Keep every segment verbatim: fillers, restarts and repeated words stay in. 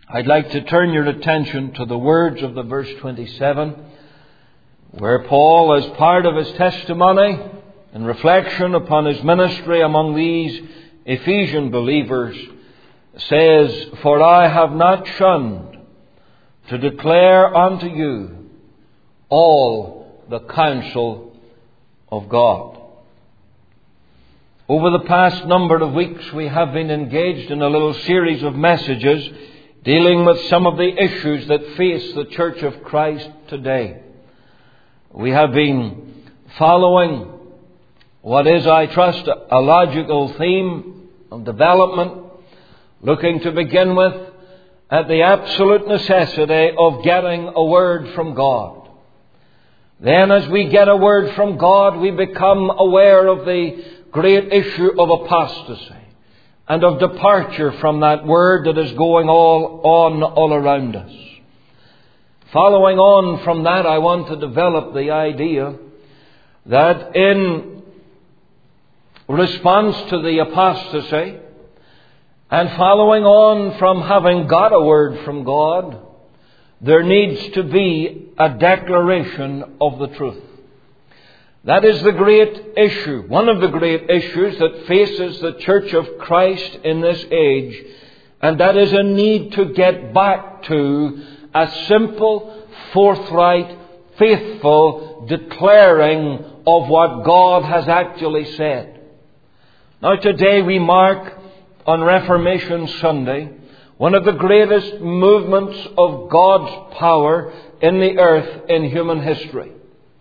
I'd like to turn your attention to the words of the verse twenty-seven, where Paul, as part of his testimony and reflection upon his ministry among these Ephesian believers, says, "For I have not shunned to declare unto you all the counsel of God." Over the past number of weeks, we have been engaged in a little series of messages dealing with some of the issues that face the Church of Christ today. We have been following what is, I trust, a logical theme of development, looking to begin with at the absolute necessity of getting a word from God. Then, as we get a word from God, we become aware of the great issue of apostasy and of departure from that word that is going all on all around us. Following on from that, I want to develop the idea that in response to the apostasy, and following on from having got a word from God, there needs to be a declaration of the truth. That is the great issue, one of the great issues that faces the Church of Christ in this age, and that is a need to get back to a simple, forthright, faithful declaring of what God has actually said. Now today we mark on Reformation Sunday one of the greatest movements of God's power in the earth in human history.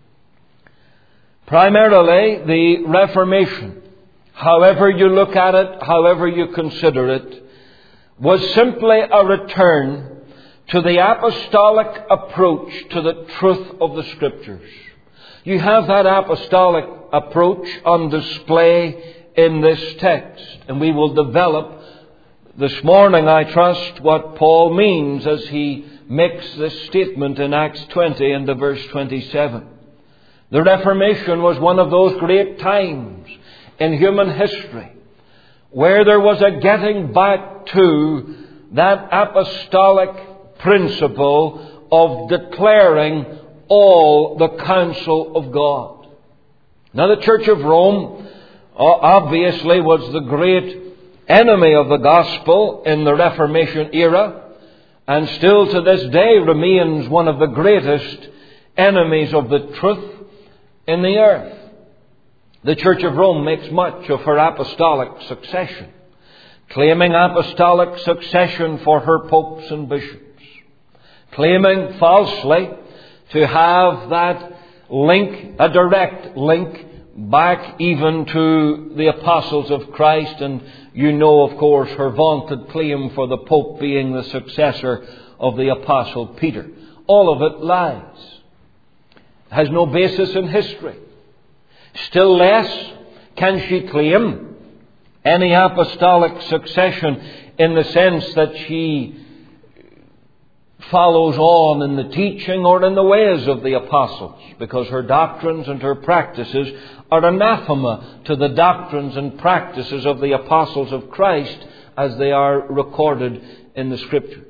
Primarily, the Reformation, however you look at it, however you consider it, was simply a return to the apostolic approach to the truth of the Scriptures. You have that apostolic approach on display in this text, and we will develop this morning, I trust, what Paul means as he makes this statement in Acts twenty and the verse twenty-seven. The Reformation was one of those great times in human history where there was a getting back to that apostolic principle of declaring all the counsel of God. Now, the Church of Rome obviously was the great enemy of the gospel in the Reformation era, and still to this day remains one of the greatest enemies of the truth in the earth. The Church of Rome makes much of her apostolic succession, claiming apostolic succession for her popes and bishops, claiming falsely to have that link, a direct link, back even to the apostles of Christ. And you know, of course, her vaunted claim for the Pope being the successor of the Apostle Peter. All of it lies. Has no basis in history. Still less can she claim any apostolic succession in the sense that she follows on in the teaching or in the ways of the apostles, because her doctrines and her practices are anathema to the doctrines and practices of the apostles of Christ as they are recorded in the Scriptures.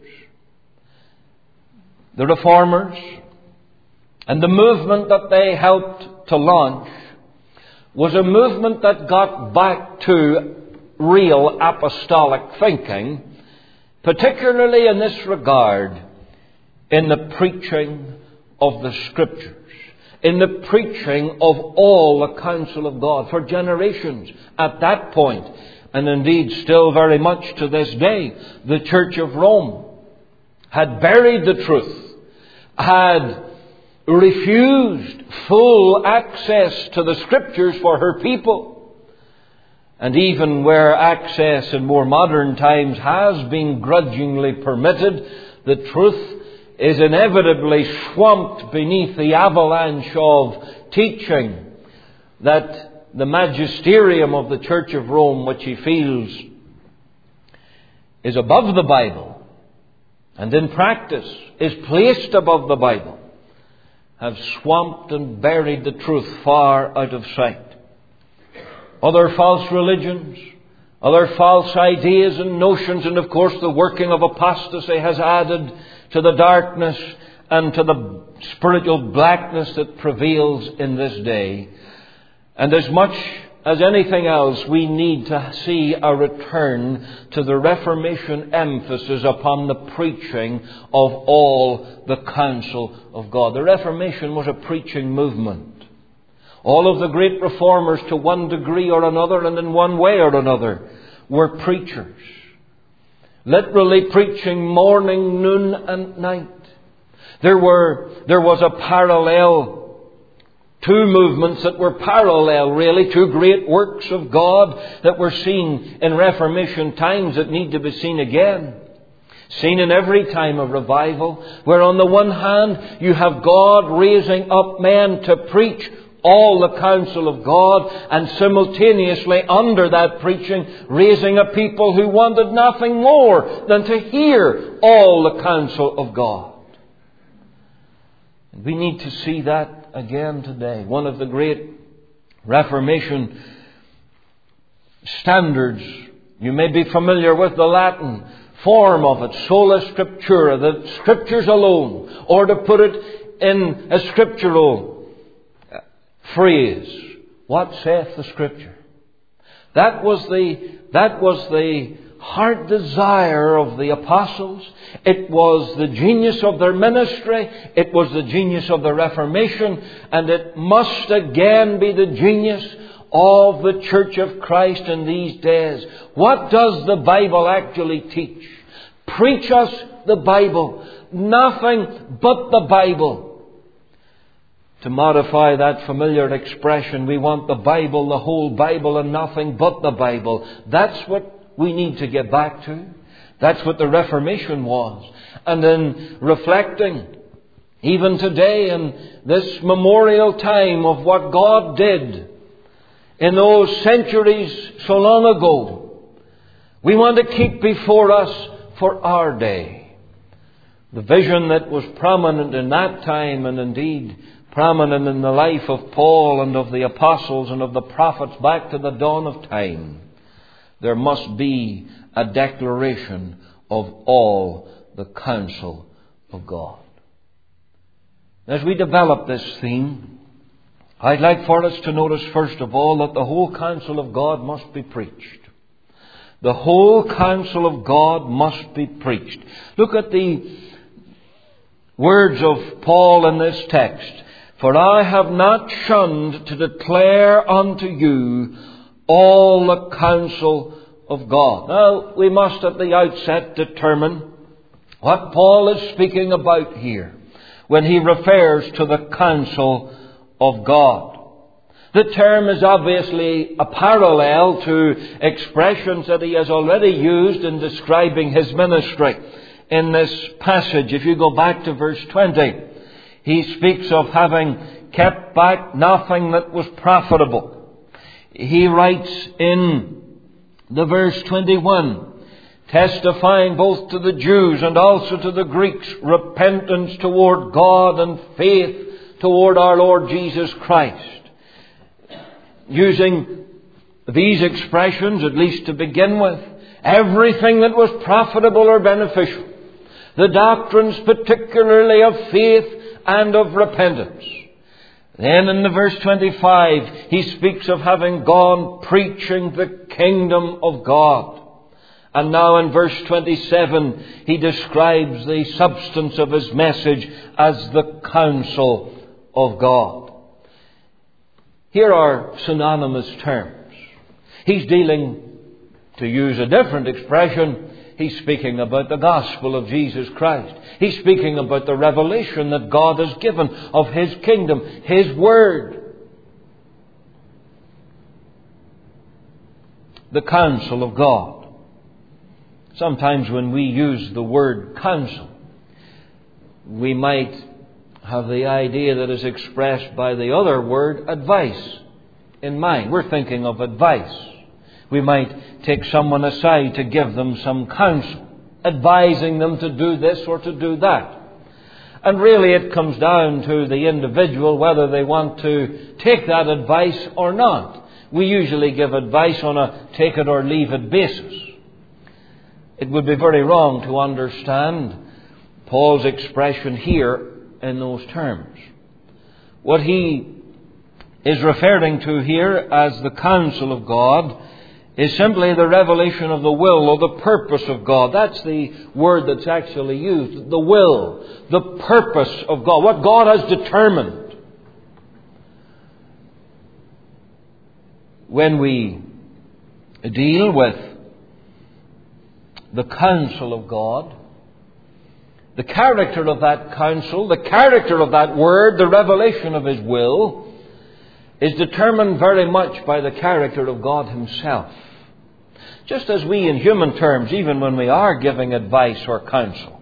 The Reformers and the movement that they helped to launch was a movement that got back to real apostolic thinking, particularly in this regard, in the preaching of the Scriptures, in the preaching of all the counsel of God. For generations at that point, and indeed still very much to this day, the Church of Rome had buried the truth, had refused full access to the Scriptures for her people. And even where access in more modern times has been grudgingly permitted, the truth is inevitably swamped beneath the avalanche of teaching that the magisterium of the Church of Rome, which he feels is above the Bible and in practice is placed above the Bible, have swamped and buried the truth far out of sight. Other false religions, Other false ideas and notions, and of course the working of apostasy has added to the darkness and to the spiritual blackness that prevails in this day. And as much as anything else, we need to see a return to the Reformation emphasis upon the preaching of all the counsel of God. The Reformation was a preaching movement. All of the great reformers, to one degree or another and in one way or another, were preachers. Literally preaching morning, noon and night. There were, there was a parallel, two movements that were parallel really, two great works of God that were seen in Reformation times that need to be seen again. Seen in every time of revival, where on the one hand you have God raising up men to preach all the counsel of God, and simultaneously under that preaching raising a people who wanted nothing more than to hear all the counsel of God. We need to see that again today. One of the great Reformation standards, you may be familiar with the Latin form of it, sola scriptura, the Scriptures alone, or to put it in a scriptural phrase, what saith the Scripture? That was the, that was the heart desire of the apostles. It was the genius of their ministry. It was the genius of the Reformation. And it must again be the genius of the Church of Christ in these days. What does the Bible actually teach? Preach us the Bible. Nothing but the Bible. To modify that familiar expression, we want the Bible, the whole Bible, and nothing but the Bible. That's what we need to get back to. That's what the Reformation was. And in reflecting, even today in this memorial time of what God did in those centuries so long ago, we want to keep before us for our day the vision that was prominent in that time, and indeed prominent in the life of Paul and of the apostles and of the prophets back to the dawn of time. There must be a declaration of all the counsel of God. As we develop this theme, I'd like for us to notice first of all that the whole counsel of God must be preached. The whole counsel of God must be preached. Look at the words of Paul in this text. For I have not shunned to declare unto you all the counsel of God. Now, we must at the outset determine what Paul is speaking about here when he refers to the counsel of God. The term is obviously a parallel to expressions that he has already used in describing his ministry in this passage. If you go back to verse twenty, he speaks of having kept back nothing that was profitable. He writes in the verse twenty-one, testifying both to the Jews and also to the Greeks, repentance toward God and faith toward our Lord Jesus Christ. Using these expressions, at least to begin with, everything that was profitable or beneficial. The doctrines particularly of faith and of repentance. Then in the verse twenty-five, he speaks of having gone preaching the kingdom of God. And now in verse twenty-seven, he describes the substance of his message as the counsel of God. Here are synonymous terms. He's dealing, to use a different expression, he's speaking about the gospel of Jesus Christ. He's speaking about the revelation that God has given of His kingdom, His word. The counsel of God. Sometimes when we use the word counsel, we might have the idea that is expressed by the other word, advice, in mind. We're thinking of advice. We might take someone aside to give them some counsel, advising them to do this or to do that. And really it comes down to the individual whether they want to take that advice or not, We usually give advice on a take-it-or-leave-it basis. It would be very wrong to understand Paul's expression here in those terms. What he is referring to here as the counsel of God is simply the revelation of the will or the purpose of God. That's the word that's actually used. The will, the purpose of God, what God has determined. When we deal with the counsel of God, the character of that counsel, the character of that word, the revelation of His will, is determined very much by the character of God Himself. Just as we in human terms, even when we are giving advice or counsel,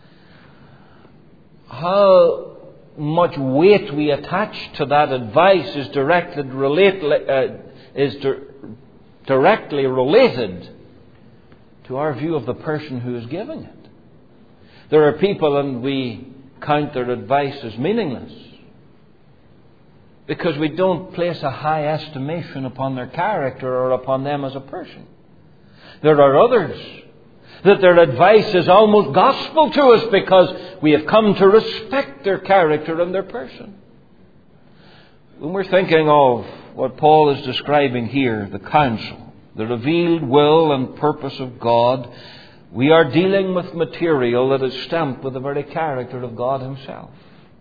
how much weight we attach to that advice is directly related, uh, is di- directly related to our view of the person who is giving it. There are people, and we count their advice as meaningless because we don't place a high estimation upon their character or upon them as a person. There are others that their advice is almost gospel to us because we have come to respect their character and their person. When we're thinking of what Paul is describing here, the counsel, the revealed will and purpose of God, we are dealing with material that is stamped with the very character of God Himself.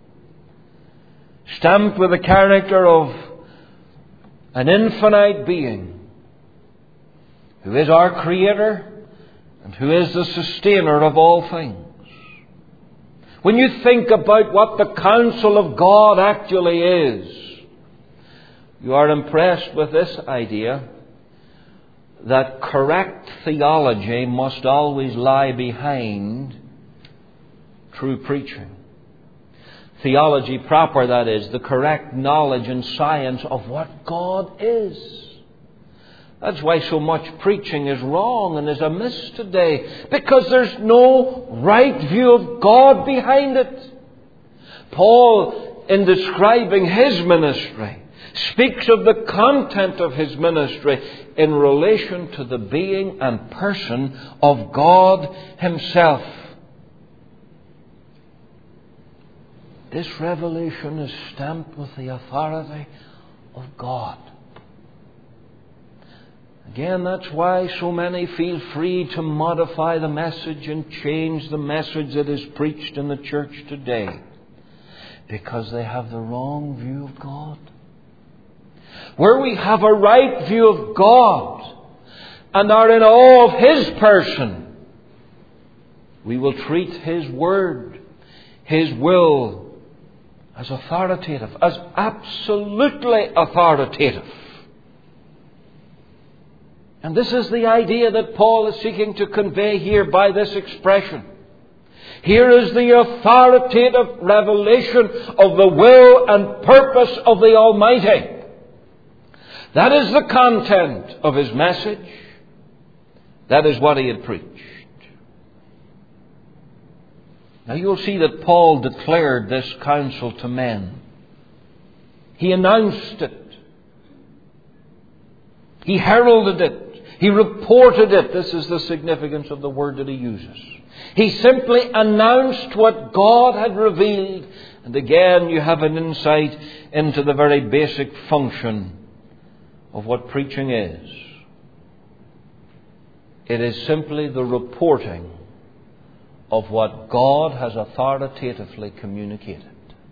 Stamped with the character of an infinite being who is our Creator and who is the sustainer of all things. When you think about what the counsel of God actually is, you are impressed with this idea that correct theology must always lie behind true preaching. Theology proper, that is, the correct knowledge and science of what God is. That's why so much preaching is wrong and is amiss today, because there's no right view of God behind it. Paul, in describing his ministry, speaks of the content of his ministry in relation to the being and person of God Himself. This revelation is stamped with the authority of God. Again, that's why so many feel free to modify the message and change the message that is preached in the church today, because they have the wrong view of God. Where we have a right view of God and are in awe of His person, we will treat His word, His will, as authoritative, as absolutely authoritative. And this is the idea that Paul is seeking to convey here by this expression. Here is the authoritative revelation of the will and purpose of the Almighty. That is the content of his message. That is what he had preached. Now you'll see that Paul declared this counsel to men. He announced it. He heralded it. He reported it. This is the significance of the word that he uses. He simply announced what God had revealed. And again, you have an insight into the very basic function of what preaching is. It is simply the reporting of what God has authoritatively communicated.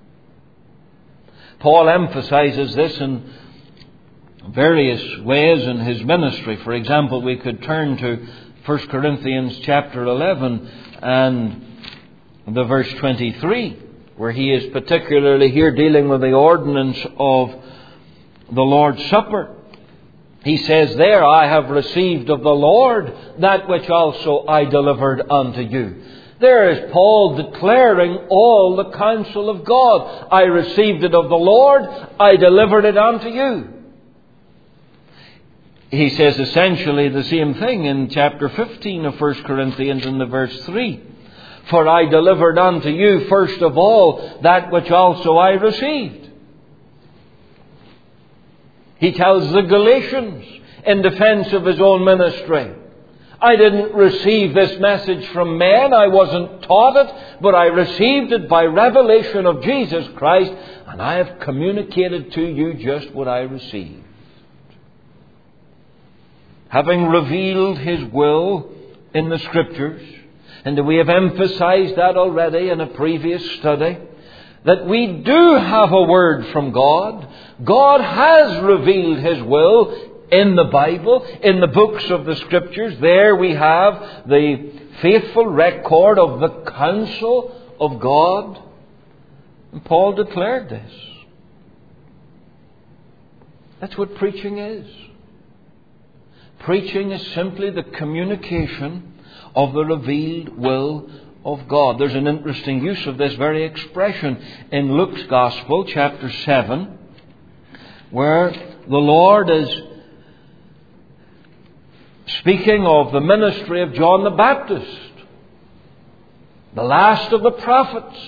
Paul emphasizes this in various ways in his ministry. For example, we could turn to First Corinthians chapter eleven and the verse twenty-three, where he is particularly here dealing with the ordinance of the Lord's Supper. He says there, I have received of the Lord that which also I delivered unto you. There is Paul declaring all the counsel of God. I received it of the Lord, I delivered it unto you. He says essentially the same thing in chapter fifteen of First Corinthians in the verse three. For I delivered unto you first of all that which also I received. He tells the Galatians in defense of his own ministry, I didn't receive this message from men. I wasn't taught it, but I received it by revelation of Jesus Christ, and I have communicated to you just what I received. Having revealed His will in the Scriptures, and we have emphasized that already in a previous study, that we do have a word from God. God has revealed His will in the Bible, in the books of the Scriptures. There we have the faithful record of the counsel of God. And Paul declared this. That's what preaching is. Preaching is simply the communication of the revealed will of God. There's an interesting use of this very expression in Luke's Gospel, chapter seven, where the Lord is speaking of the ministry of John the Baptist, the last of the prophets.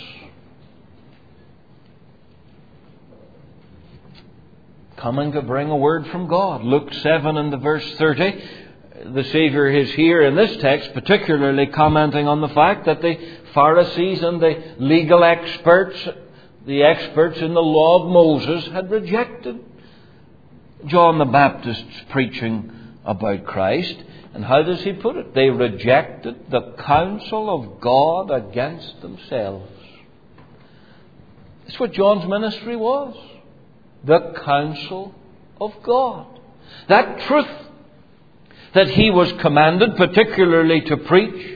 Coming to bring a word from God. Luke seven and the verse thirty. The Saviour is here in this text particularly commenting on the fact that the Pharisees and the legal experts, the experts in the law of Moses, had rejected John the Baptist's preaching about Christ. And how does he put it? They rejected the counsel of God against themselves. That's what John's ministry was. The counsel of God. That truth that he was commanded particularly to preach.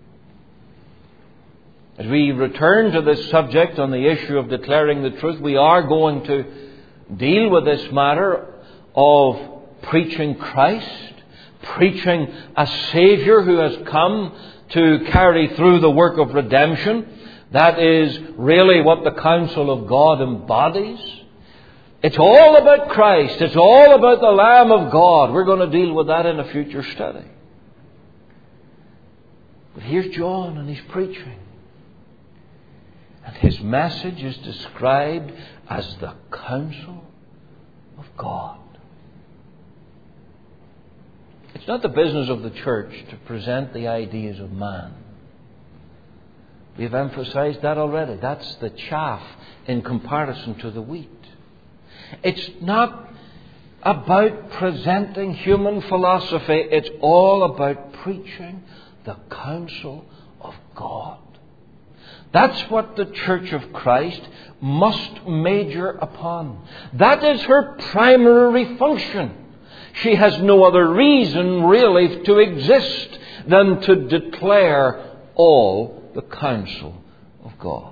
As we return to this subject on the issue of declaring the truth, we are going to deal with this matter of preaching Christ, preaching a Saviour who has come to carry through the work of redemption. That is really what the counsel of God embodies. It's all about Christ. It's all about the Lamb of God. We're going to deal with that in a future study. But here's John, and he's preaching. And his message is described as the counsel of God. It's not the business of the church to present the ideas of man. We've emphasized that already. That's the chaff in comparison to the wheat. It's not about presenting human philosophy. It's all about preaching the counsel of God. That's what the Church of Christ must major upon. That is her primary function. She has no other reason really to exist than to declare all the counsel of God.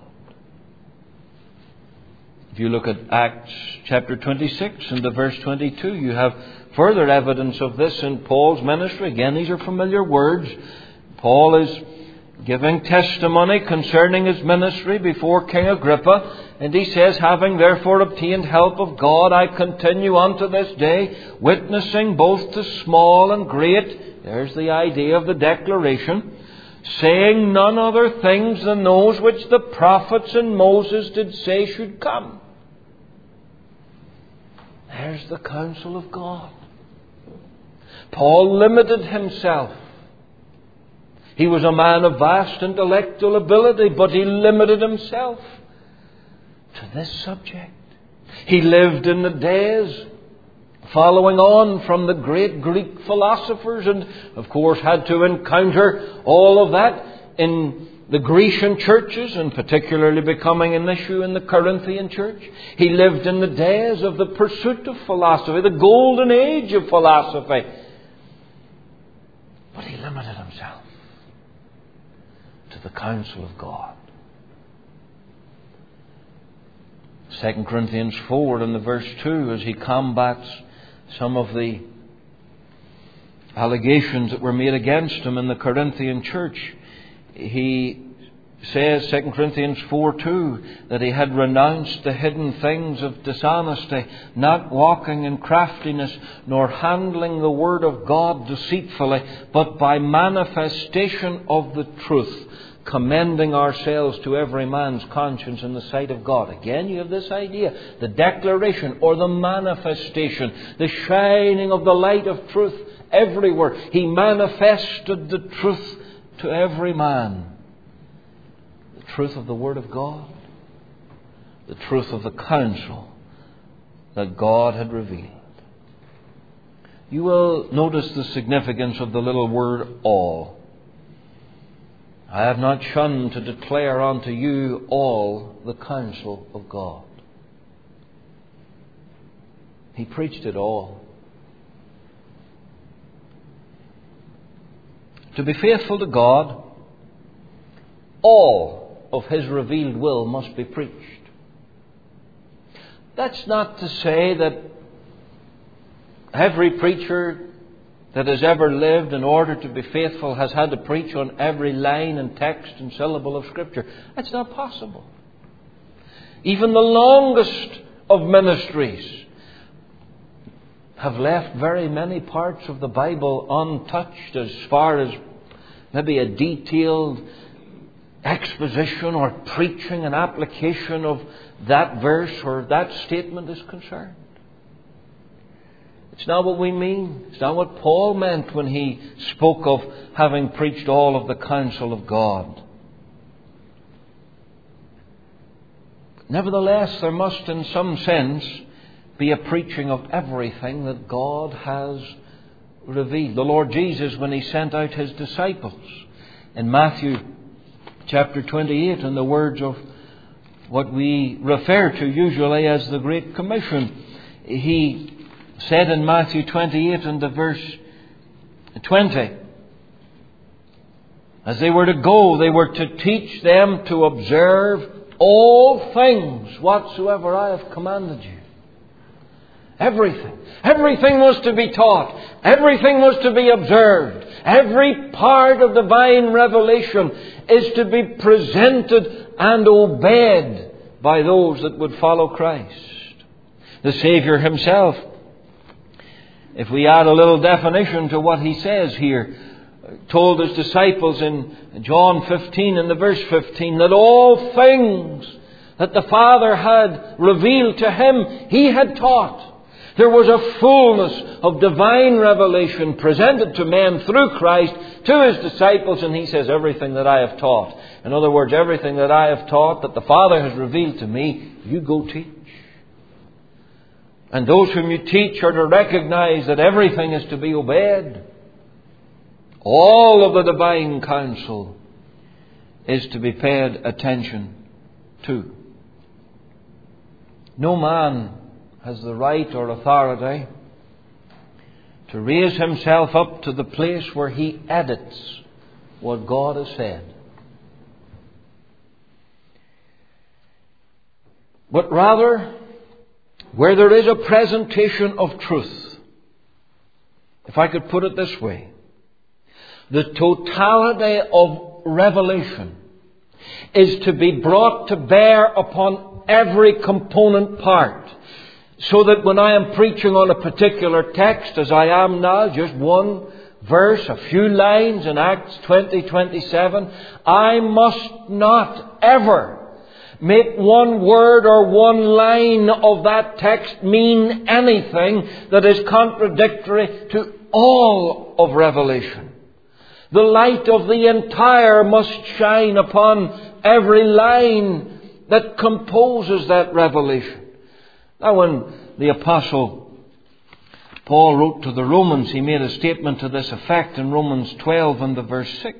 If you look at Acts chapter twenty-six and the verse twenty-two, you have further evidence of this in Paul's ministry. Again, these are familiar words. Paul is giving testimony concerning his ministry before King Agrippa. And he says, having therefore obtained help of God, I continue unto this day, witnessing both to small and great. There's the idea of the declaration. Saying none other things than those which the prophets and Moses did say should come. There's the counsel of God. Paul limited himself. He was a man of vast intellectual ability, but he limited himself to this subject. He lived in the days following on from the great Greek philosophers, and of course had to encounter all of that in the Grecian churches, and particularly becoming an issue in the Corinthian church. He lived in the days of the pursuit of philosophy, the golden age of philosophy. But he limited himself to the counsel of God. Second Corinthians four and the verse two, as he combats some of the allegations that were made against him in the Corinthian church, he says, Second Corinthians four two, that he had renounced the hidden things of dishonesty, not walking in craftiness, nor handling the word of God deceitfully, but by manifestation of the truth, commending ourselves to every man's conscience in the sight of God. Again, you have this idea, the declaration or the manifestation, the shining of the light of truth everywhere. He manifested the truth to every man. The truth of the Word of God, the truth of the counsel that God had revealed. You will notice the significance of the little word all. I have not shunned to declare unto you all the counsel of God. He preached it all. To be faithful to God, all of His revealed will must be preached. That's not to say that every preacher that has ever lived, in order to be faithful, has had to preach on every line and text and syllable of Scripture. That's not possible. Even the longest of ministries have left very many parts of the Bible untouched, as far as maybe a detailed exposition or preaching and application of that verse or that statement is concerned. It's not what we mean. It's not what Paul meant when he spoke of having preached all of the counsel of God. Nevertheless, there must in some sense be a preaching of everything that God has revealed. The Lord Jesus, when He sent out His disciples in Matthew chapter twenty-eight, in the words of what we refer to usually as the Great Commission, He said in Matthew twenty-eight and the verse twenty, as they were to go, they were to teach them to observe all things whatsoever I have commanded you. Everything. Everything was to be taught. Everything was to be observed. Every part of divine revelation is to be presented and obeyed by those that would follow Christ. The Saviour Himself, if we add a little definition to what He says here, told His disciples in John fifteen and the verse fifteen that all things that the Father had revealed to Him, He had taught. There was a fullness of divine revelation presented to men through Christ to His disciples, and He says, everything that I have taught. In other words, everything that I have taught, that the Father has revealed to me, you go teach. And those whom you teach are to recognize that everything is to be obeyed. All of the divine counsel is to be paid attention to. No man has the right or authority to raise himself up to the place where he edits what God has said. But rather, where there is a presentation of truth, if I could put it this way, the totality of revelation is to be brought to bear upon every component part, so that when I am preaching on a particular text, as I am now, just one verse, a few lines in Acts twenty twenty-seven, I must not ever make one word or one line of that text mean anything that is contradictory to all of Revelation. The light of the entire must shine upon every line that composes that revelation. Now, when the Apostle Paul wrote to the Romans, he made a statement to this effect in Romans twelve and the verse six.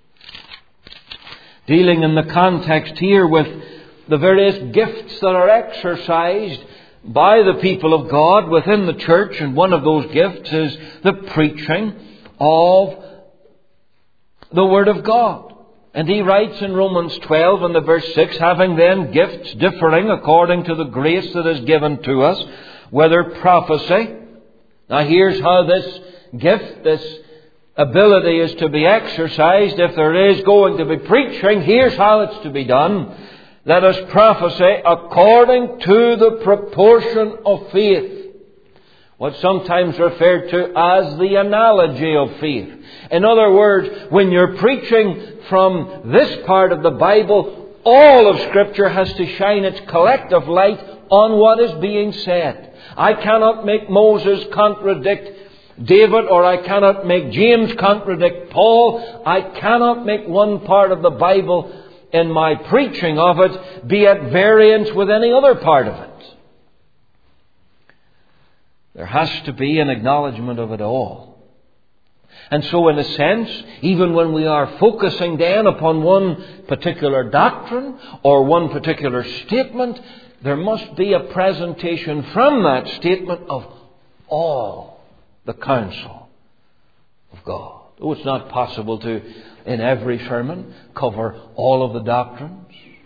Dealing in the context here with the various gifts that are exercised by the people of God within the church, and one of those gifts is the preaching of the Word of God. And he writes in Romans twelve and the verse six, having then gifts differing according to the grace that is given to us, whether prophecy. Now here's how this gift, this ability is to be exercised. If there is going to be preaching, here's how it's to be done. Let us prophesy according to the proportion of faith what's sometimes referred to as the analogy of faith. In other words, when you're preaching from this part of the Bible, all of Scripture has to shine its collective light on what is being said. I cannot make Moses contradict David, or I cannot make James contradict Paul. I cannot make one part of the Bible in my preaching of it be at variance with any other part of it. There has to be an acknowledgement of it all. And so in a sense, even when we are focusing then upon one particular doctrine or one particular statement, there must be a presentation from that statement of all the counsel of God. Oh, it's not possible to, in every sermon, cover all of the doctrines,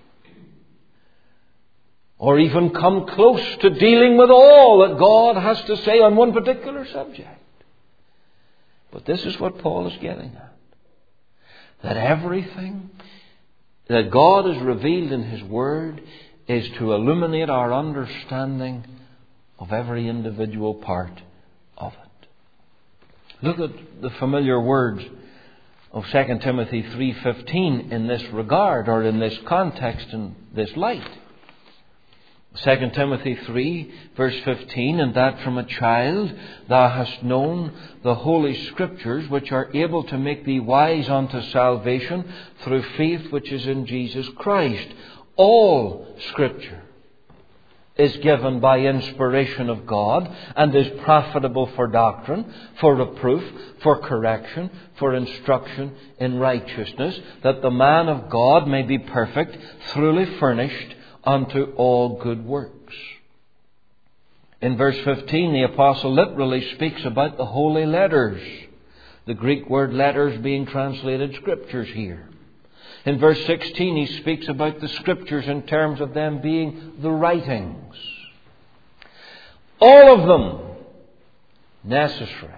or even come close to dealing with all that God has to say on one particular subject. But this is what Paul is getting at. That everything that God has revealed in His Word is to illuminate our understanding of every individual part of it. Look at the familiar words of Second Timothy three fifteen in this regard, or in this context, in this light. Second Timothy three, verse fifteen, and that from a child thou hast known the Holy Scriptures, which are able to make thee wise unto salvation through faith which is in Jesus Christ. All Scripture is given by inspiration of God and is profitable for doctrine, for reproof, for correction, for instruction in righteousness, that the man of God may be perfect, thoroughly furnished unto all good works. In verse fifteen, the apostle literally speaks about the holy letters. The Greek word letters being translated scriptures here. In verse sixteen, he speaks about the Scriptures in terms of them being the writings. All of them necessary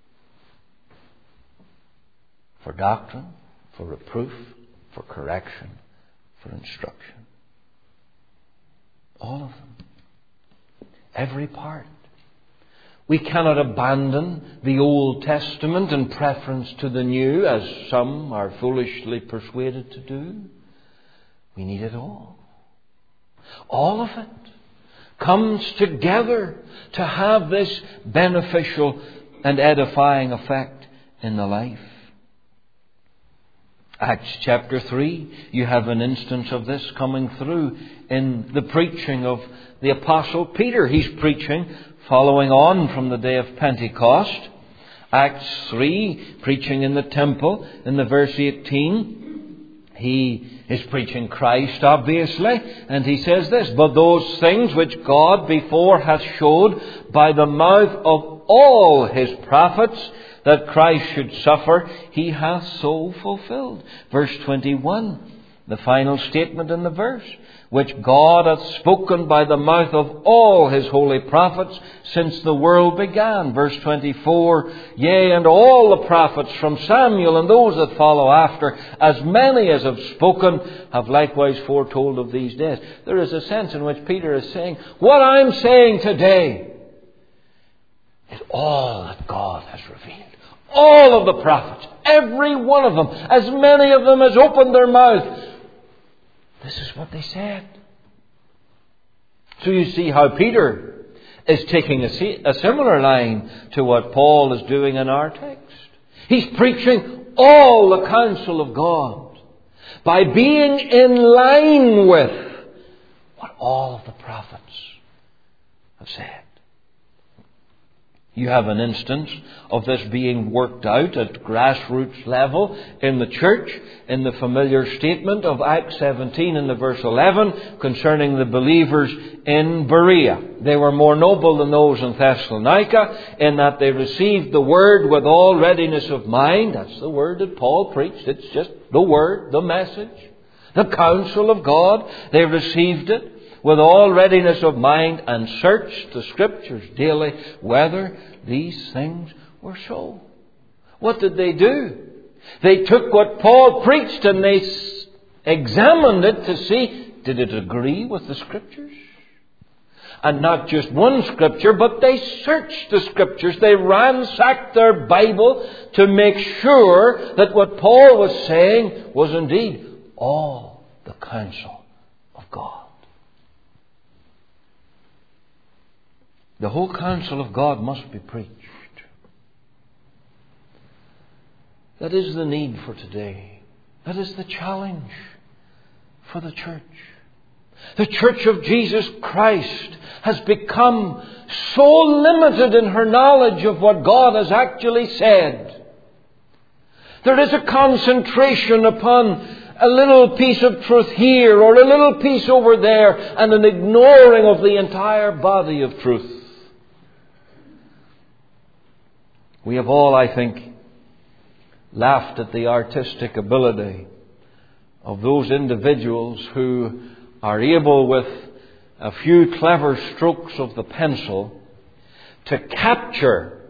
for doctrine, for reproof, for correction, for instruction. All of them. Every part. We cannot abandon the Old Testament in preference to the New, as some are foolishly persuaded to do. We need it all. All of it comes together to have this beneficial and edifying effect in the life. Acts chapter three, you have an instance of this coming through in the preaching of the Apostle Peter. He's preaching following on from the day of Pentecost. Acts three, preaching in the temple, in the verse eighteen, he is preaching Christ, obviously, and he says this, but those things which God before hath showed by the mouth of all His prophets, that Christ should suffer, He hath so fulfilled. Verse twenty-one, the final statement in the verse, which God hath spoken by the mouth of all His holy prophets since the world began. Verse twenty-four, yea, and all the prophets from Samuel and those that follow after, as many as have spoken, have likewise foretold of these days. There is a sense in which Peter is saying, what I'm saying today is all that God has revealed. All of the prophets, every one of them, as many of them as opened their mouth, this is what they said. So you see how Peter is taking a, a similar line to what Paul is doing in our text. He's preaching all the counsel of God by being in line with what all of the prophets have said. You have an instance of this being worked out at grassroots level in the church in the familiar statement of Acts seventeen in the verse eleven concerning the believers in Berea. They were more noble than those in Thessalonica in that they received the word with all readiness of mind. That's the word that Paul preached. It's just the word, the message, the counsel of God. They received it with all readiness of mind and searched the Scriptures daily whether these things were so. What did they do? They took what Paul preached and they examined it to see, did it agree with the Scriptures? And not just one Scripture, but they searched the Scriptures. They ransacked their Bible to make sure that what Paul was saying was indeed all the counsel of God. The whole counsel of God must be preached. That is the need for today. That is the challenge for the church. The Church of Jesus Christ has become so limited in her knowledge of what God has actually said. There is a concentration upon a little piece of truth here or a little piece over there, and an ignoring of the entire body of truth. We have all, I think, laughed at the artistic ability of those individuals who are able, with a few clever strokes of the pencil, to capture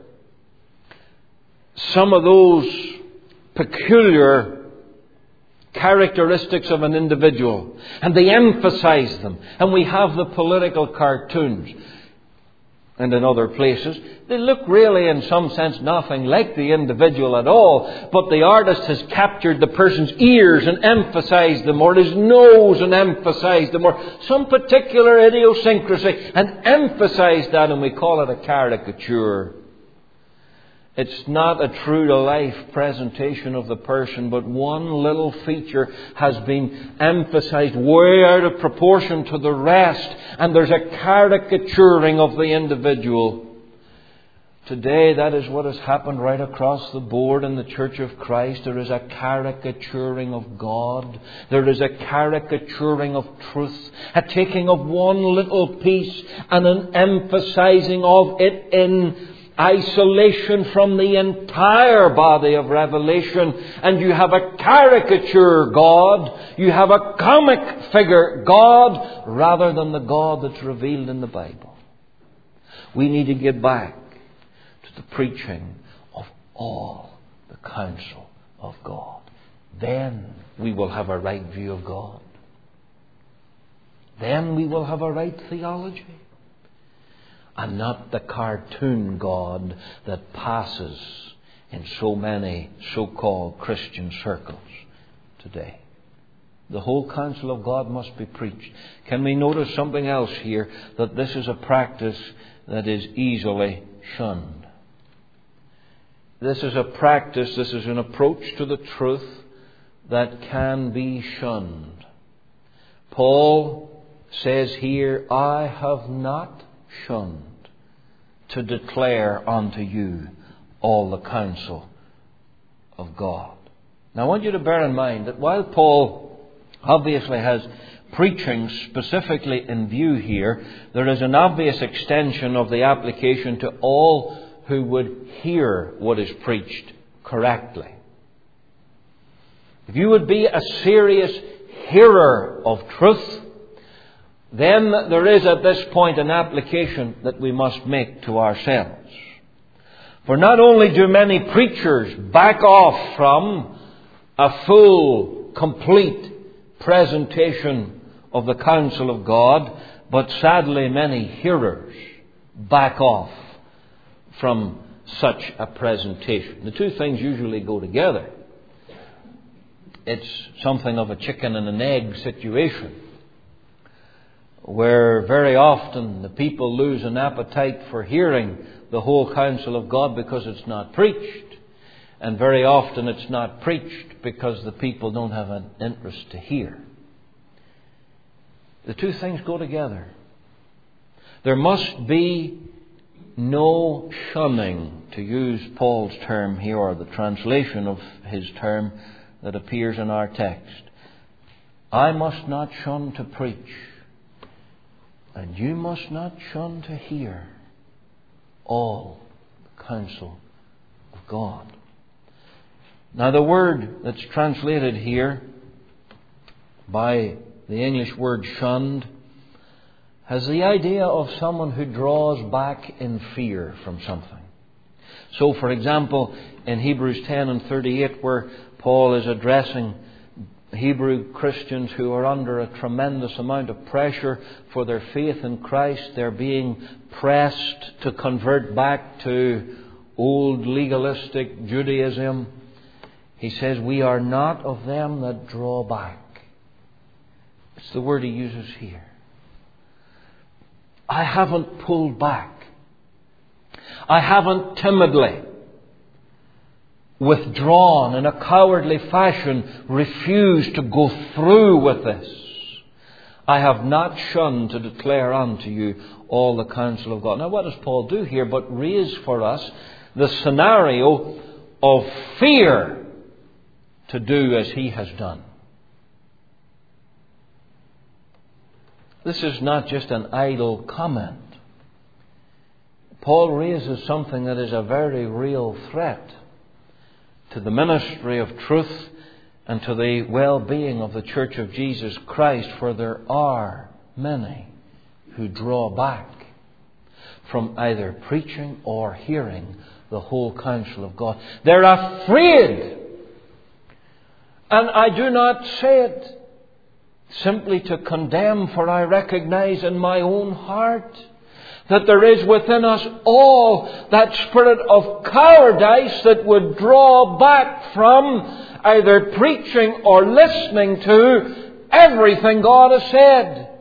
some of those peculiar characteristics of an individual. And they emphasize them. And we have the political cartoons. And in other places, they look really in some sense nothing like the individual at all. But the artist has captured the person's ears and emphasized them, or his nose and emphasized them, or some particular idiosyncrasy and emphasized that, and we call it a caricature. It's not a true-to-life presentation of the person, but one little feature has been emphasized way out of proportion to the rest, and there's a caricaturing of the individual. Today, that is what has happened right across the board in the Church of Christ. There is a caricaturing of God. There is a caricaturing of truth. A taking of one little piece and an emphasizing of it in isolation from the entire body of revelation. And you have a caricature God. You have a comic figure God, rather than the God that's revealed in the Bible. We need to get back to the preaching of all the counsel of God. Then we will have a right view of God. Then we will have a right theology. And not the cartoon God that passes in so many so-called Christian circles today. The whole counsel of God must be preached. Can we notice something else here? That this is a practice that is easily shunned. This is a practice, this is an approach to the truth that can be shunned. Paul says here, I have not shunned to declare unto you all the counsel of God. Now I want you to bear in mind that while Paul obviously has preaching specifically in view here, there is an obvious extension of the application to all who would hear what is preached correctly. If you would be a serious hearer of truth, then there is at this point an application that we must make to ourselves. For not only do many preachers back off from a full, complete presentation of the counsel of God, but sadly many hearers back off from such a presentation. The two things usually go together. It's something of a chicken and an egg situation, where very often the people lose an appetite for hearing the whole counsel of God because it's not preached. And very often it's not preached because the people don't have an interest to hear. The two things go together. There must be no shunning, to use Paul's term here, or the translation of his term that appears in our text. I must not shun to preach. And you must not shun to hear all the counsel of God. Now the word that's translated here by the English word shunned has the idea of someone who draws back in fear from something. So for example, in Hebrews ten and thirty-eight, where Paul is addressing Hebrew Christians who are under a tremendous amount of pressure for their faith in Christ. They're being pressed to convert back to old legalistic Judaism. He says, we are not of them that draw back. It's the word he uses here. I haven't pulled back. I haven't timidly withdrawn in a cowardly fashion, refused to go through with this. I have not shunned to declare unto you all the counsel of God. Now what does Paul do here but raise for us the scenario of fear to do as he has done? This is not just an idle comment. Paul raises something that is a very real threat to the ministry of truth and to the well-being of the Church of Jesus Christ, for there are many who draw back from either preaching or hearing the whole counsel of God. They're afraid. And I do not say it simply to condemn, for I recognize in my own heart that there is within us all that spirit of cowardice that would draw back from either preaching or listening to everything God has said.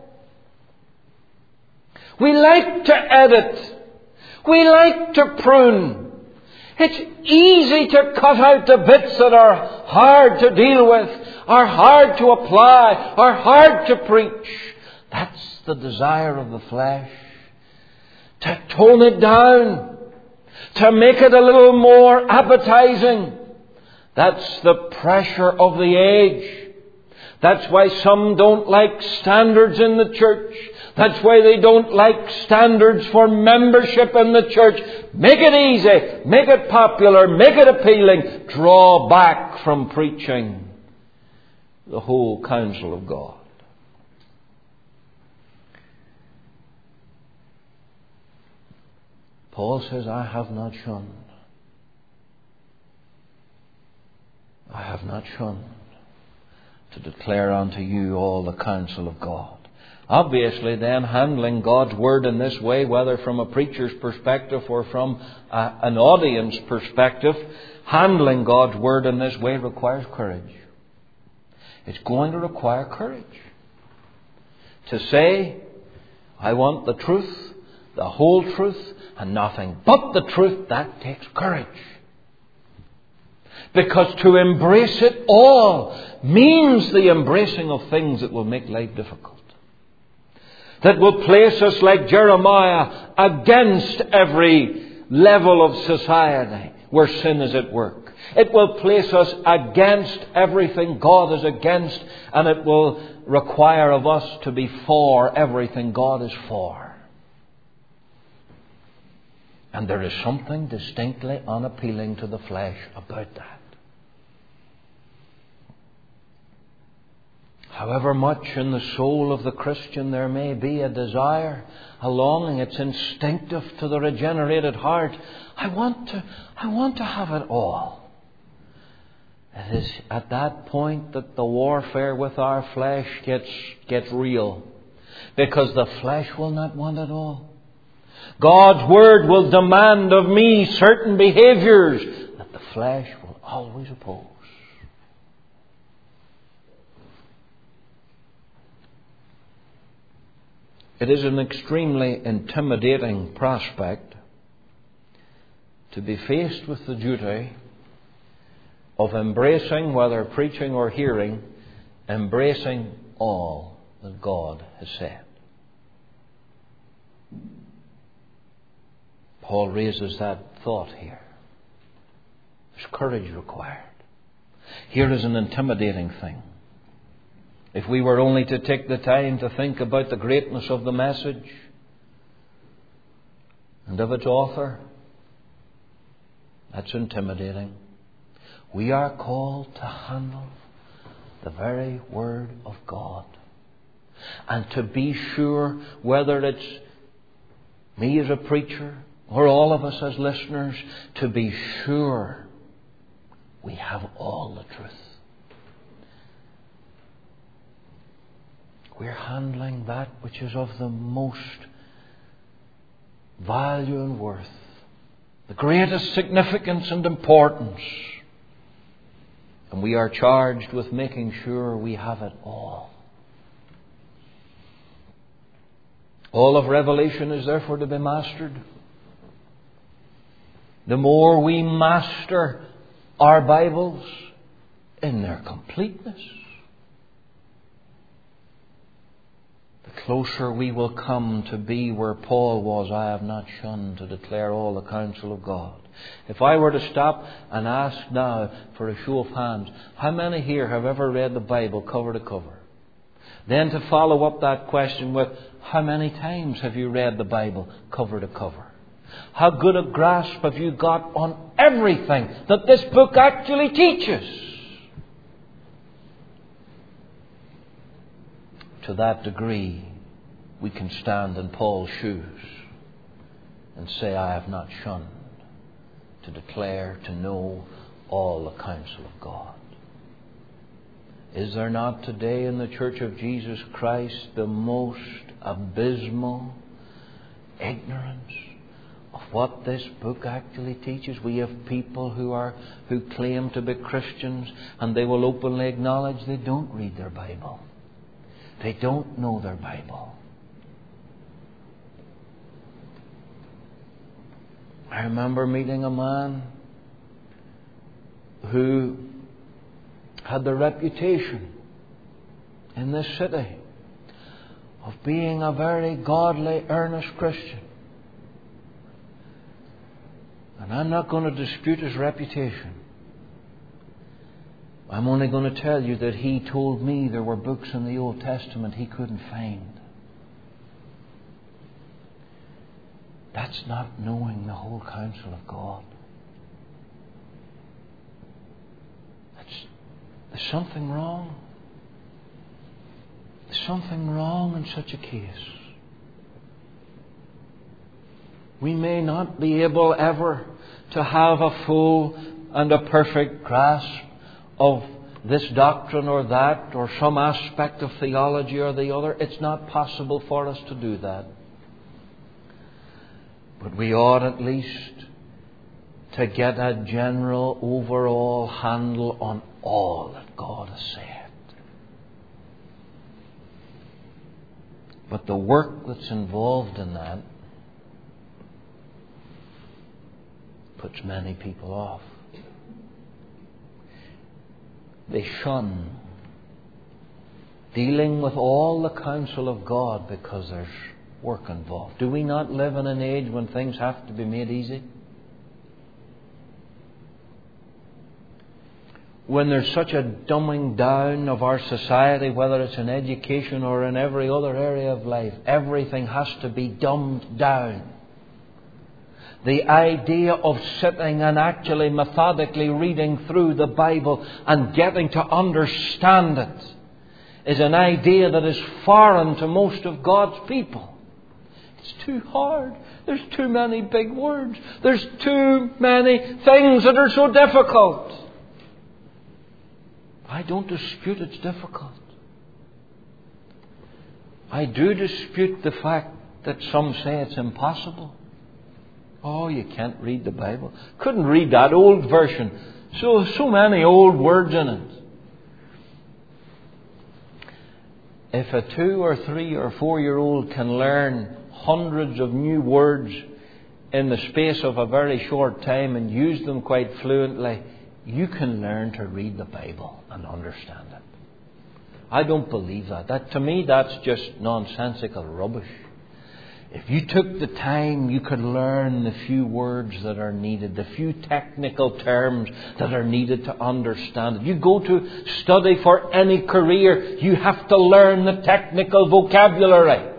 We like to edit. We like to prune. It's easy to cut out the bits that are hard to deal with, are hard to apply, are hard to preach. That's the desire of the flesh. To tone it down, to make it a little more appetizing. That's the pressure of the age. That's why some don't like standards in the church. That's why they don't like standards for membership in the church. Make it easy, make it popular, make it appealing. Draw back from preaching the whole counsel of God. Paul says, I have not shunned. I have not shunned to declare unto you all the counsel of God. Obviously then, handling God's Word in this way, whether from a preacher's perspective or from a, an audience perspective, handling God's Word in this way requires courage. It's going to require courage. To say, I want the truth, the whole truth, and nothing but the truth, that takes courage. Because to embrace it all means the embracing of things that will make life difficult. That will place us, like Jeremiah, against every level of society where sin is at work. It will place us against everything God is against, and it will require of us to be for everything God is for. And there is something distinctly unappealing to the flesh about that. However much in the soul of the Christian there may be a desire, a longing, it's instinctive to the regenerated heart. I want to, I want to have it all. It is at that point that the warfare with our flesh gets, gets real. Because the flesh will not want it all. God's Word will demand of me certain behaviors that the flesh will always oppose. It is an extremely intimidating prospect to be faced with the duty of embracing, whether preaching or hearing, embracing all that God has said. Paul raises that thought here. There's courage required. Here is an intimidating thing. If we were only to take the time to think about the greatness of the message and of its author, that's intimidating. We are called to handle the very Word of God. And to be sure, whether it's me as a preacher or all of us as listeners, to be sure we have all the truth. we're handling that which is of the most value and worth, the greatest significance and importance. And we are charged with making sure we have it all. All of Revelation is therefore to be mastered. The more we master our Bibles in their completeness, the closer we will come to be where Paul was. I have not shunned to declare all the counsel of God. If I were to stop and ask now for a show of hands, how many here have ever read the Bible cover to cover? Then to follow up that question with, how many times have you read the Bible cover to cover? How good a grasp have you got on everything that this book actually teaches? To that degree, we can stand in Paul's shoes and say, I have not shunned to declare, to know all the counsel of God. Is there not today in the Church of Jesus Christ the most abysmal ignorance of what this book actually teaches? We have people who are who claim to be Christians, and they will openly acknowledge they don't read their Bible. They don't know their Bible. I remember meeting a man who had the reputation in this city of being a very godly, earnest Christian. And I'm not going to dispute his reputation. I'm only going to tell you that he told me there were books in the Old Testament he couldn't find. That's not knowing the whole counsel of God. That's, there's something wrong. There's something wrong in such a case. We may not be able ever to have a full and a perfect grasp of this doctrine or that, or some aspect of theology or the other. It's not possible for us to do that. But we ought at least to get a general overall handle on all that God has said. But the work that's involved in that puts many people off. They shun dealing with all the counsel of God because there's work involved. Do we not live in an age when things have to be made easy? When there's such a dumbing down of our society, whether it's in education or in every other area of life, everything has to be dumbed down. The idea of sitting and actually methodically reading through the Bible and getting to understand it is an idea that is foreign to most of God's people. It's too hard. There's too many big words. There's too many things that are so difficult. I don't dispute it's difficult. I do dispute the fact that some say it's impossible. Oh, you can't read the Bible. Couldn't read that old version. So, so many old words in it. If a two or three or four year old can learn hundreds of new words in the space of a very short time and use them quite fluently, you can learn to read the Bible and understand it. I don't believe that. That to me, that's just nonsensical rubbish. If you took the time, you could learn the few words that are needed, the few technical terms that are needed to understand it. You go to study for any career, you have to learn the technical vocabulary.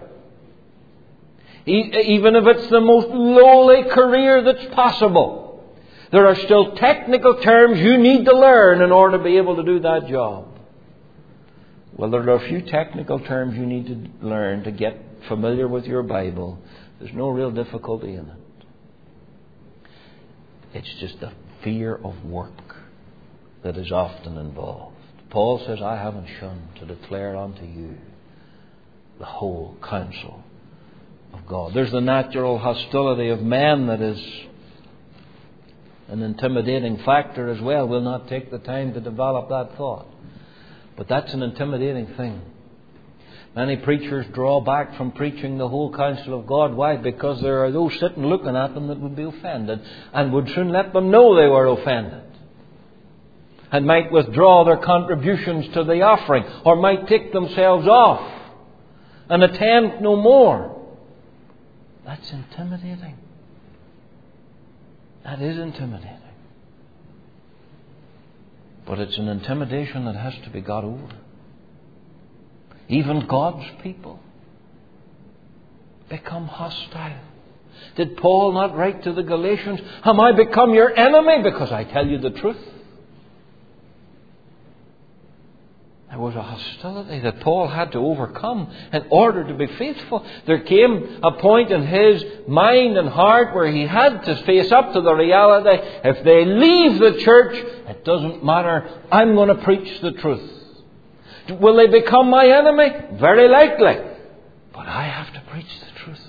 Even if it's the most lowly career that's possible, there are still technical terms you need to learn in order to be able to do that job. Well, there are a few technical terms you need to learn to get familiar with your Bible. There's no real difficulty in it. It's just the fear of work that is often involved. Paul says, I haven't shunned to declare unto you the whole counsel of God. There's the natural hostility of man that is an intimidating factor as well. We'll not take the time to develop that thought. But that's an intimidating thing. Many preachers draw back from preaching the whole counsel of God. Why? Because there are those sitting looking at them that would be offended and would soon let them know they were offended, and might withdraw their contributions to the offering, or might take themselves off and attend no more. That's intimidating. That is intimidating. But it's an intimidation that has to be got over. Even God's people become hostile. Did Paul not write to the Galatians, "Am I become your enemy because I tell you the truth?" There was a hostility that Paul had to overcome in order to be faithful. There came a point in his mind and heart where he had to face up to the reality, if they leave the church, it doesn't matter, I'm going to preach the truth. Will they become my enemy? Very likely. But I have to preach the truth.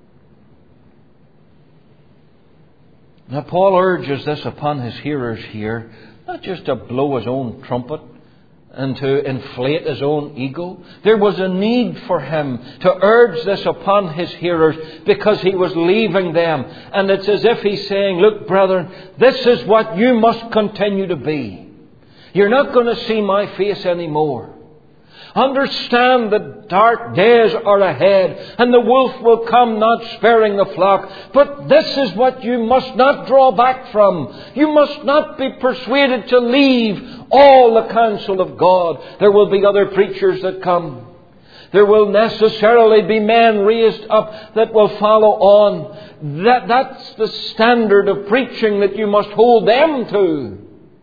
Now Paul urges this upon his hearers here, not just to blow his own trumpet and to inflate his own ego. There was a need for him to urge this upon his hearers because he was leaving them. And it's as if he's saying, look, brethren, this is what you must continue to be. You're not going to see my face anymore. Understand that dark days are ahead, and the wolf will come, not sparing the flock. But this is what you must not draw back from. You must not be persuaded to leave all the counsel of God. There will be other preachers that come. There will necessarily be men raised up that will follow on. That, that's the standard of preaching that you must hold them to.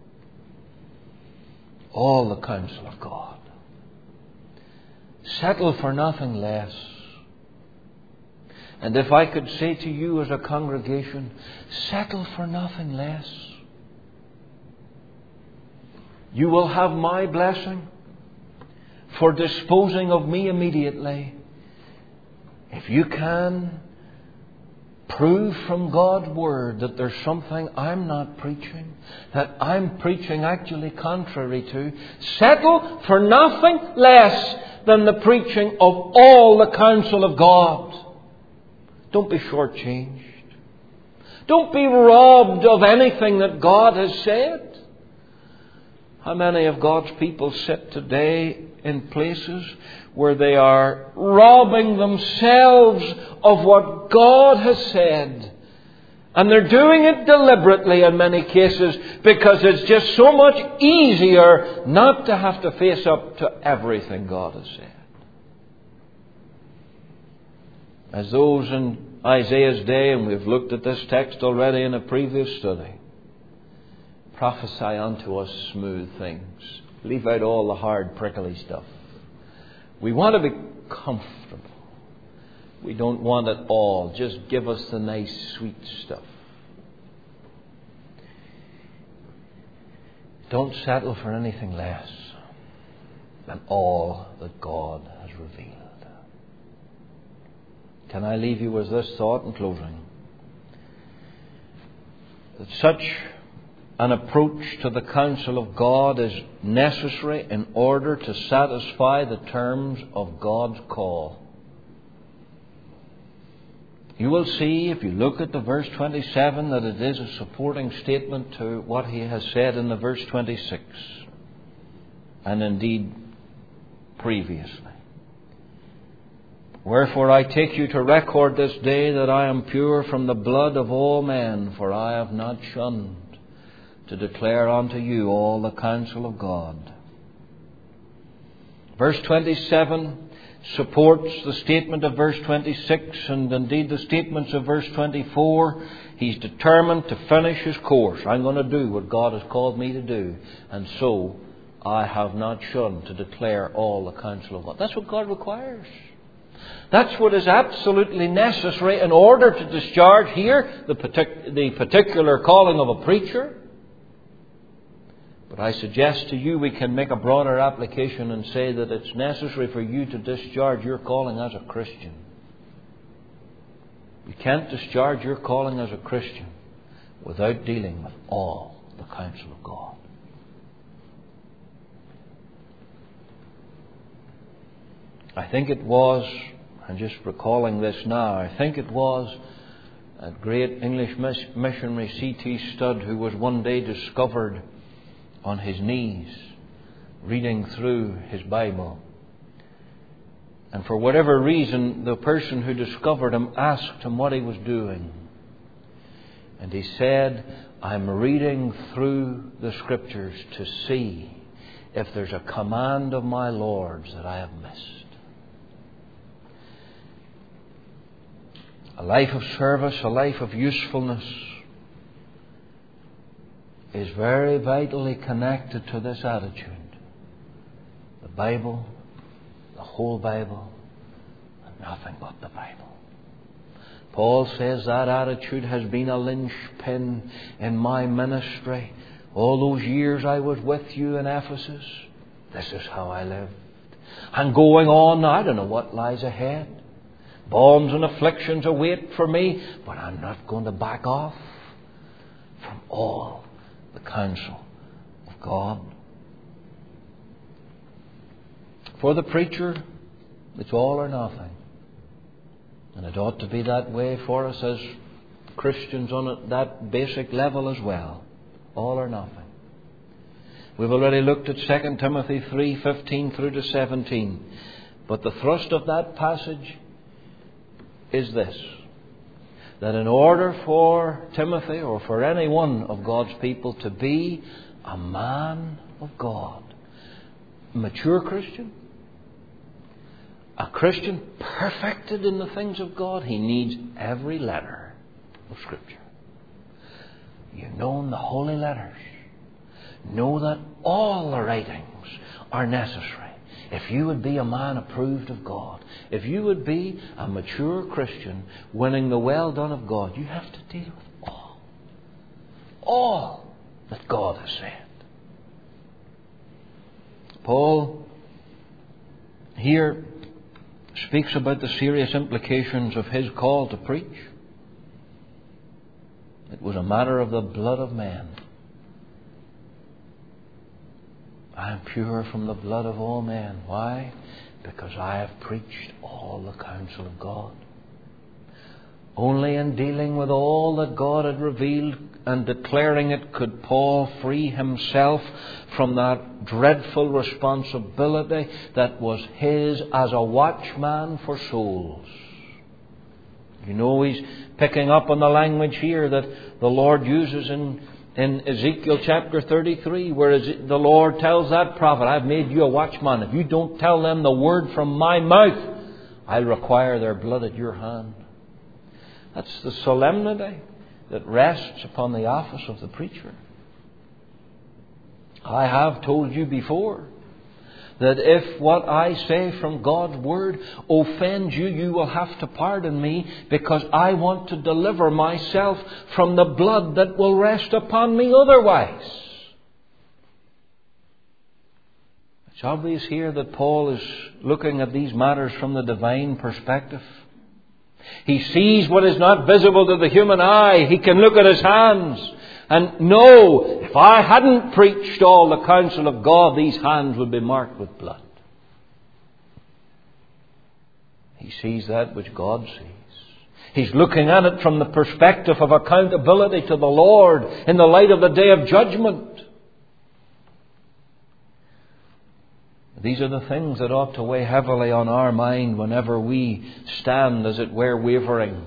All the counsel of God. Settle for nothing less. And if I could say to you as a congregation, settle for nothing less. You will have my blessing for disposing of me immediately. If you can prove from God's Word that there's something I'm not preaching, that I'm preaching actually contrary to, settle for nothing less than the preaching of all the counsel of God. Don't be shortchanged. Don't be robbed of anything that God has said. How many of God's people sit today in places where they are robbing themselves of what God has said? And they're doing it deliberately in many cases because it's just so much easier not to have to face up to everything God has said. As those in Isaiah's day, and we've looked at this text already in a previous study, prophesy unto us smooth things. Leave out all the hard, prickly stuff. We want to be comfortable. We don't want it all. Just give us the nice, sweet stuff. Don't settle for anything less than all that God has revealed. Can I leave you with this thought in closing? That such an approach to the counsel of God is necessary in order to satisfy the terms of God's call. You will see, if you look at the verse twenty-seven, that it is a supporting statement to what he has said in the verse twenty-six, and indeed previously. Wherefore I take you to record this day that I am pure from the blood of all men, for I have not shunned to declare unto you all the counsel of God. Verse twenty-seven supports the statement of verse twenty-six and indeed the statements of verse twenty-four. He's determined to finish his course. I'm going to do what God has called me to do. And so I have not shunned to declare all the counsel of God. That's what God requires. That's what is absolutely necessary in order to discharge here the, partic- the particular calling of a preacher. But I suggest to you we can make a broader application and say that it's necessary for you to discharge your calling as a Christian. You can't discharge your calling as a Christian without dealing with all the counsel of God. I think it was, I'm just recalling this now, I think it was a great English missionary, C T Studd, who was one day discovered on his knees reading through his Bible. And for whatever reason, the person who discovered him asked him what he was doing. And he said, I'm reading through the Scriptures to see if there's a command of my Lord's that I have missed. A life of service, a life of usefulness is very vitally connected to this attitude. The Bible, the whole Bible, and nothing but the Bible. Paul says that attitude has been a linchpin in my ministry. All those years I was with you in Ephesus, this is how I lived. And going on, I don't know what lies ahead. Bombs and afflictions await for me, but I'm not going to back off from all the counsel of God. For the preacher, it's all or nothing. And it ought to be that way for us as Christians on that basic level as well. All or nothing. We've already looked at Second Timothy three fifteen through to seventeen. But the thrust of that passage is this, that in order for Timothy or for any one of God's people to be a man of God, a mature Christian, a Christian perfected in the things of God, he needs every letter of Scripture. You know in the holy letters, know that all the writings are necessary. If you would be a man approved of God, if you would be a mature Christian winning the well done of God, you have to deal with all, all that God has said. Paul here speaks about the serious implications of his call to preach. It was a matter of the blood of men. I am pure from the blood of all men. Why? Because I have preached all the counsel of God. Only in dealing with all that God had revealed and declaring it could Paul free himself from that dreadful responsibility that was his as a watchman for souls. You know, he's picking up on the language here that the Lord uses in In Ezekiel chapter thirty-three, where the Lord tells that prophet, I've made you a watchman. If you don't tell them the word from my mouth, I'll require their blood at your hand. That's the solemnity that rests upon the office of the preacher. I have told you before that if what I say from God's Word offends you, you will have to pardon me, because I want to deliver myself from the blood that will rest upon me otherwise. It's obvious here that Paul is looking at these matters from the divine perspective. He sees what is not visible to the human eye. He can look at his hands and know, if I hadn't preached all the counsel of God, these hands would be marked with blood. He sees that which God sees. He's looking at it from the perspective of accountability to the Lord in the light of the day of judgment. These are the things that ought to weigh heavily on our mind whenever we stand, as it were, wavering.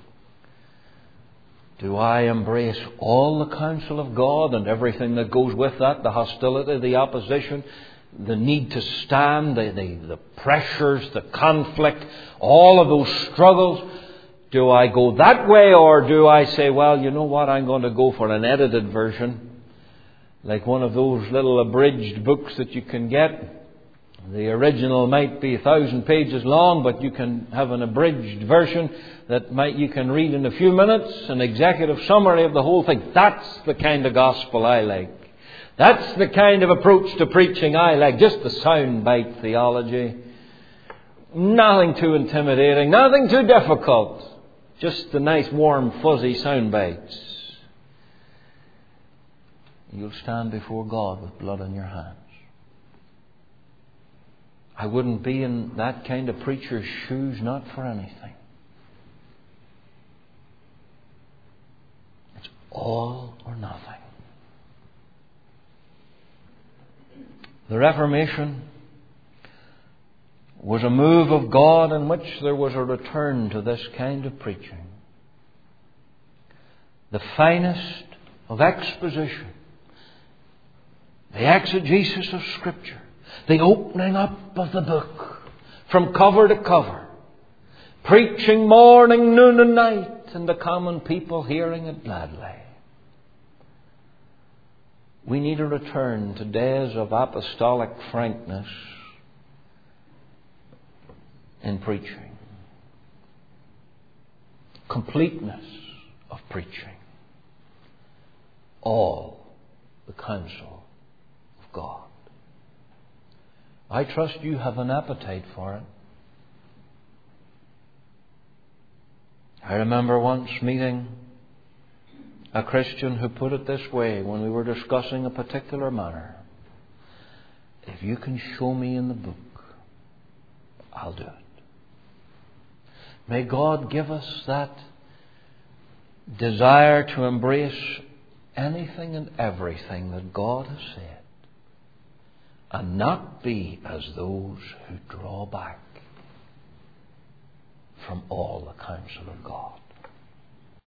Do I embrace all the counsel of God and everything that goes with that? The hostility, the opposition, the need to stand, the, the, the pressures, the conflict, all of those struggles. Do I go that way, or do I say, well, you know what, I'm going to go for an edited version, like one of those little abridged books that you can get. The original might be a thousand pages long, but you can have an abridged version that might you can read in a few minutes, an executive summary of the whole thing. That's the kind of gospel I like. That's the kind of approach to preaching I like. Just the soundbite theology. Nothing too intimidating. Nothing too difficult. Just the nice, warm, fuzzy soundbites. You'll stand before God with blood on your hands. I wouldn't be in that kind of preacher's shoes, not for anything. It's all or nothing. The Reformation was a move of God in which there was a return to this kind of preaching. The finest of exposition, the exegesis of Scripture, the opening up of the book from cover to cover, preaching morning, noon and night, and the common people hearing it gladly. We need a return to days of apostolic frankness in preaching. Completeness of preaching. All the counsel of God. I trust you have an appetite for it. I remember once meeting a Christian who put it this way when we were discussing a particular matter. If you can show me in the book, I'll do it. May God give us that desire to embrace anything and everything that God has said, and not be as those who draw back from all the counsel of God.